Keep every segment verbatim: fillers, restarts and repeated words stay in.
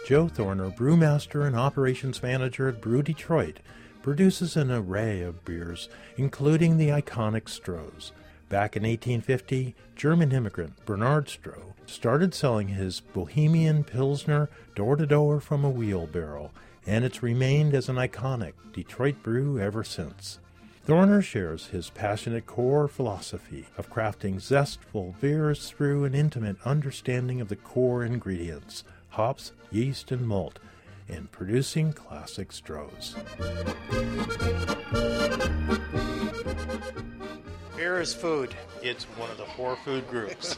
Joe Thorner, brewmaster and operations manager at Brew Detroit, produces an array of beers, including the iconic Stroh's. Back in eighteen fifty, German immigrant Bernard Stroh started selling his Bohemian Pilsner door-to-door from a wheelbarrow, and it's remained as an iconic Detroit brew ever since. Thorner shares his passionate core philosophy of crafting zestful beers through an intimate understanding of the core ingredients, hops, yeast, and malt, and producing classic Stroh's. Beer is food. It's one of the four food groups.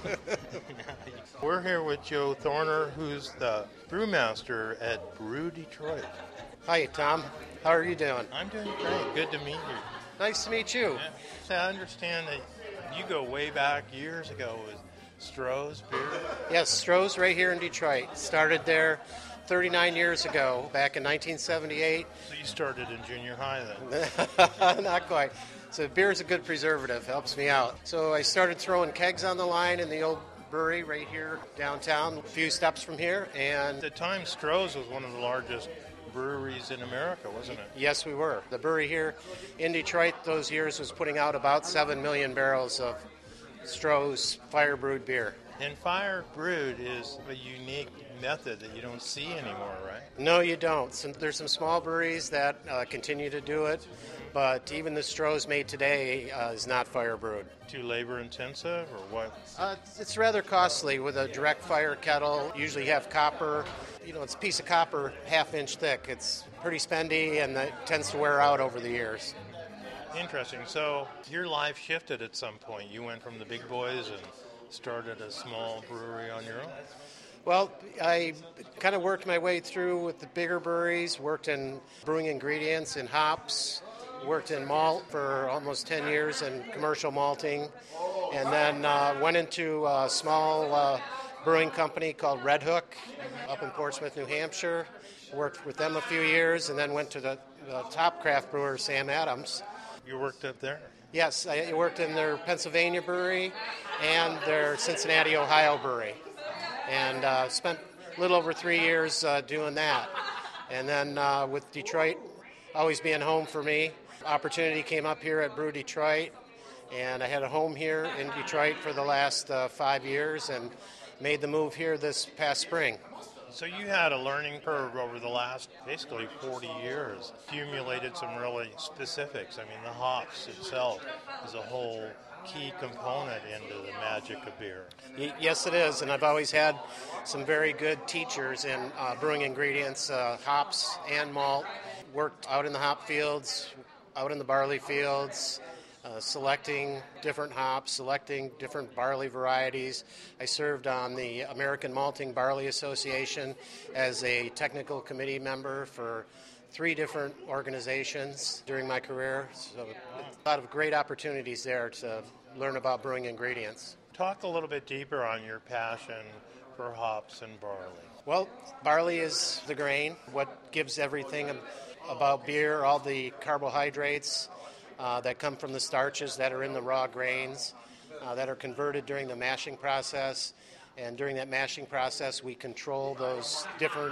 We're here with Joe Thorner, who's the brewmaster at Brew Detroit. Hi, Tom. How are you doing? I'm doing great. Good to meet you. Nice to meet you. Yeah. So I understand that you go way back years ago with Stroh's beer. Yes, Stroh's right here in Detroit. Started there thirty-nine years ago, back in nineteen seventy-eight. So you started in junior high then? Not quite. So beer is a good preservative. Helps me out. So I started throwing kegs on the line in the old brewery right here downtown, a few steps from here. And at the time, Stroh's was one of the largest breweries in America, wasn't it? Yes, we were. The brewery here in Detroit those years was putting out about seven million barrels of Stroh's fire brewed beer. And fire brewed is a unique method that you don't see anymore, right? No, you don't. Some, there's some small breweries that uh, continue to do it, but even the Stroh's made today uh, is not fire brewed. Too labor intensive or what? Uh, it's rather costly with a direct fire kettle. Usually you have copper. You know, it's a piece of copper half inch thick. It's pretty spendy and it tends to wear out over the years. Interesting. So your life shifted at some point. You went from the big boys and started a small brewery on your own. Well, I kind of worked my way through with the bigger breweries, worked in brewing ingredients and hops, worked in malt for almost ten years in commercial malting, and then uh, went into a small uh, brewing company called Red Hook up in Portsmouth, New Hampshire. Worked with them a few years, and then went to the, the top craft brewer, Sam Adams. You worked up there? Yes, I worked in their Pennsylvania brewery and their Cincinnati, Ohio brewery. And uh, spent a little over three years uh, doing that. And then uh, with Detroit always being home for me, opportunity came up here at Brew Detroit, and I had a home here in Detroit for the last uh, five years and made the move here this past spring. So you had a learning curve over the last basically forty years, accumulated some really specifics. I mean, the hops itself is a whole key component into the magic of beer. Yes, it is, and I've always had some very good teachers in uh, brewing ingredients, uh, hops and malt. Worked out in the hop fields, out in the barley fields, uh, selecting different hops, selecting different barley varieties. I served on the American Malting Barley Association as a technical committee member for three different organizations during my career. So a lot of great opportunities there to learn about brewing ingredients. Talk a little bit deeper on your passion for hops and barley. Well, barley is the grain, what gives everything about beer, all the carbohydrates uh, that come from the starches that are in the raw grains uh, that are converted during the mashing process. And during that mashing process, we control those different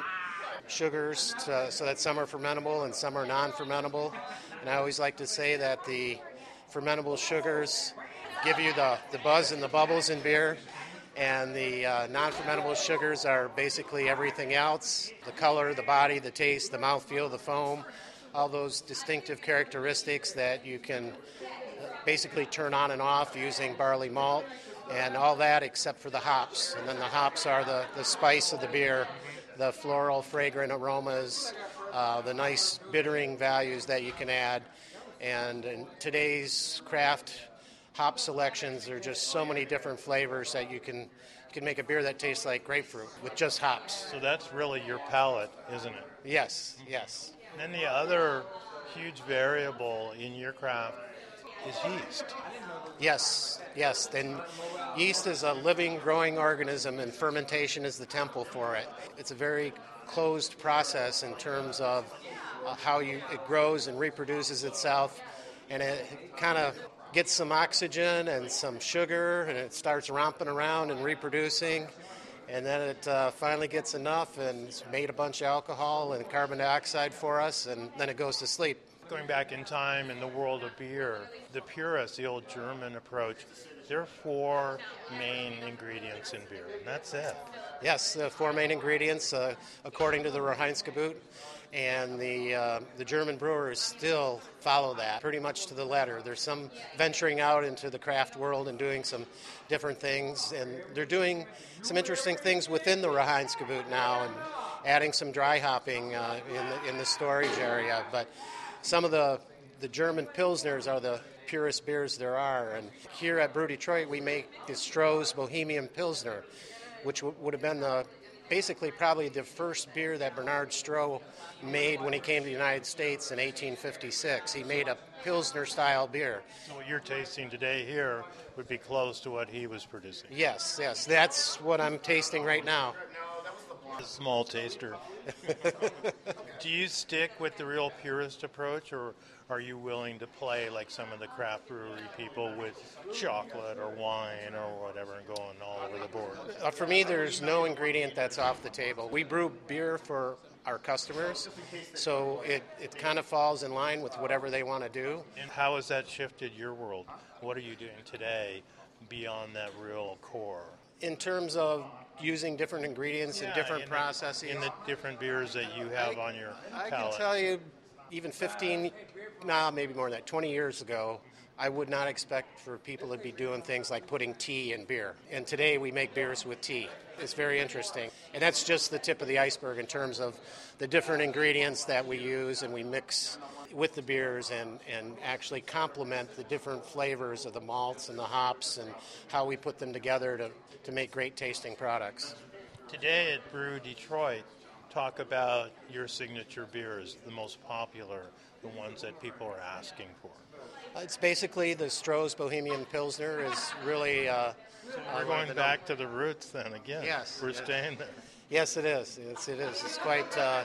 sugars to, so that some are fermentable and some are non-fermentable. And I always like to say that the fermentable sugars give you the, the buzz and the bubbles in beer, and the uh, non-fermentable sugars are basically everything else: the color, the body, the taste, the mouthfeel, the foam, all those distinctive characteristics that you can basically turn on and off using barley malt, and all that except for the hops. And then the hops are the, the spice of the beer, the floral, fragrant aromas, uh, the nice bittering values that you can add. And in today's craft hop selections, there are just so many different flavors that you can you can make a beer that tastes like grapefruit with just hops. So that's really your palate, isn't it? Yes, yes. And then the other huge variable in your craft is yeast. Yes, yes. Then yeast is a living, growing organism, and fermentation is the temple for it. It's a very closed process in terms of uh, how you it grows and reproduces itself, and it kind of gets some oxygen and some sugar, and it starts romping around and reproducing, and then it uh, finally gets enough and it's made a bunch of alcohol and carbon dioxide for us, and then it goes to sleep. Going back in time in the world of beer, the purists, the old German approach, there are four main ingredients in beer, and that's it. Yes, the four main ingredients, uh, according to the Reinheitsgebot, and the uh, the German brewers still follow that pretty much to the letter. There's some venturing out into the craft world and doing some different things, and they're doing some interesting things within the Reinheitsgebot now, and adding some dry hopping uh, in the, in the storage area. But some of the the German Pilsners are the purest beers there are, and here at Brew Detroit we make the Stroh's Bohemian Pilsner, which w- would have been the basically probably the first beer that Bernard Stroh made when he came to the United States in eighteen fifty-six. He made a Pilsner-style beer. So what you're tasting today here would be close to what he was producing. Yes, yes, that's what I'm tasting right now. A small taster. Do you stick with the real purist approach, or are you willing to play like some of the craft brewery people with chocolate or wine or whatever and going all over the board? Uh, for me, there's no ingredient that's off the table. We brew beer for our customers, so it, it kind of falls in line with whatever they want to do. And how has that shifted your world? What are you doing today beyond that real core? In terms of using different ingredients Yeah, and different in processes. The, in the different beers that you have I, on your I palate. can tell you, even fifteen, nah, maybe more than that, twenty years ago, I would not expect for people to be doing things like putting tea in beer. And today we make beers with tea. It's very interesting. And that's just the tip of the iceberg in terms of the different ingredients that we use and we mix with the beers and, and actually complement the different flavors of the malts and the hops and how we put them together to, to make great tasting products. Today at Brew Detroit, talk about your signature beers, the most popular, the ones that people are asking for. It's basically the Stroh's Bohemian Pilsner is really... Uh, so we're uh, going back to the roots then again. Yes. We're yes. staying there. Yes, it is. It's, it is. It's quite... Uh,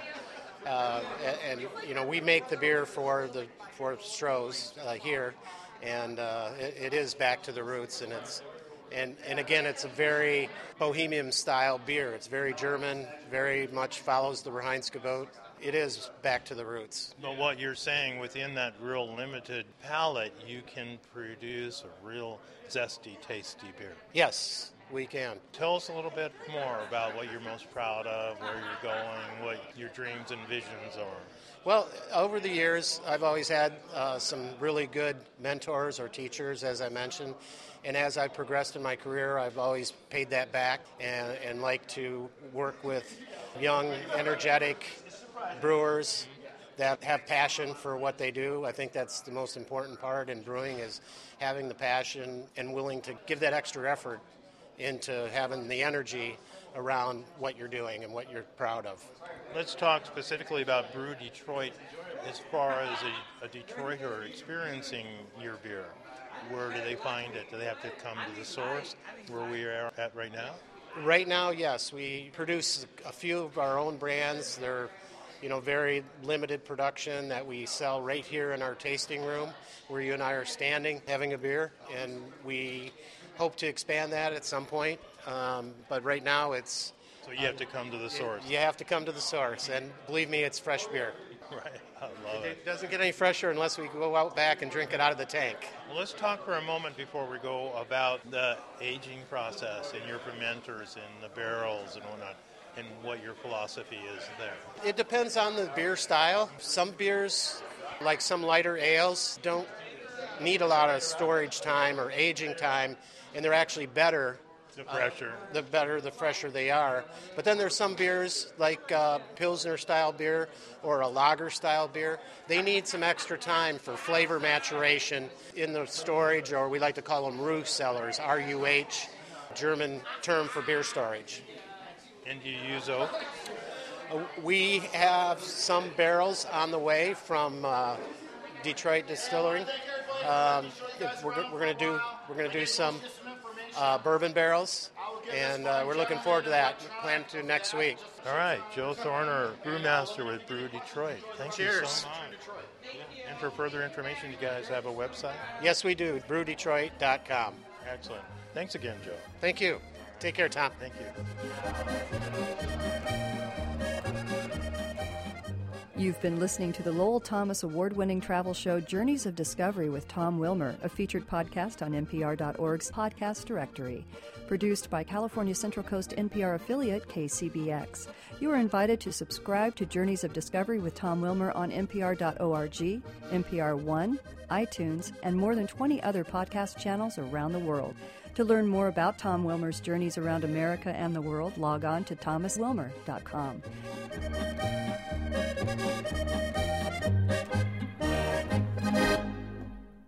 uh, and, you know, we make the beer for the for Stroh's uh, here, and uh, it, it is back to the roots, and it's... And, and again, it's a very Bohemian-style beer. It's very German, very much follows the Reinheitsgebot. It is back to the roots. But what you're saying, within that real limited palate, you can produce a real zesty, tasty beer. Yes, we can. Tell us a little bit more about what you're most proud of, where you're going, what your dreams and visions are. Well, over the years, I've always had uh, some really good mentors or teachers, as I mentioned. And as I progressed in my career, I've always paid that back and, and like to work with young, energetic brewers that have passion for what they do. I think that's the most important part in brewing, is having the passion and willing to give that extra effort into having the energy around what you're doing and what you're proud of. Let's talk specifically about Brew Detroit as far as a, a Detroiter experiencing your beer. Where do they find it? Do they have to come to the source where we are at right now? Right now, yes. We produce a few of our own brands. They're, you know, very limited production that we sell right here in our tasting room where you and I are standing having a beer. And we hope to expand that at some point. Um, but right now it's... So you have to come to the source. You have to come to the source. And believe me, it's fresh beer. Right, I love it. It doesn't get any fresher unless we go out back and drink it out of the tank. Well, let's talk for a moment before we go about the aging process and your fermenters and the barrels and whatnot, and what your philosophy is there. It depends on the beer style. Some beers, like some lighter ales, don't need a lot of storage time or aging time, and they're actually better. The fresher. Uh, the better, the fresher they are. But then there's some beers, like uh, Pilsner-style beer or a lager-style beer. They need some extra time for flavor maturation in the storage, or we like to call them Ruh cellars, R U H, German term for beer storage. And do you use oak? Uh, we have some barrels on the way from uh, Detroit Distillery. Um, we're we're going to do we're going to do some. Uh, bourbon barrels, and uh, we're looking forward to that. Plan to next week. All right, Joe Thorner, brewmaster with Brew Detroit. Thank Cheers. you so much. And for further information, you guys have a website? Yes, we do. brew detroit dot com. Excellent. Thanks again, Joe. Thank you. Take care, Tom. Thank you. You've been listening to the Lowell Thomas award-winning travel show Journeys of Discovery with Tom Wilmer, a featured podcast on N P R dot org's podcast directory. Produced by California Central Coast N P R affiliate K C B X. You are invited to subscribe to Journeys of Discovery with Tom Wilmer on N P R dot org, N P R One, iTunes, and more than twenty other podcast channels around the world. To learn more about Tom Wilmer's journeys around America and the world, log on to thomas wilmer dot com.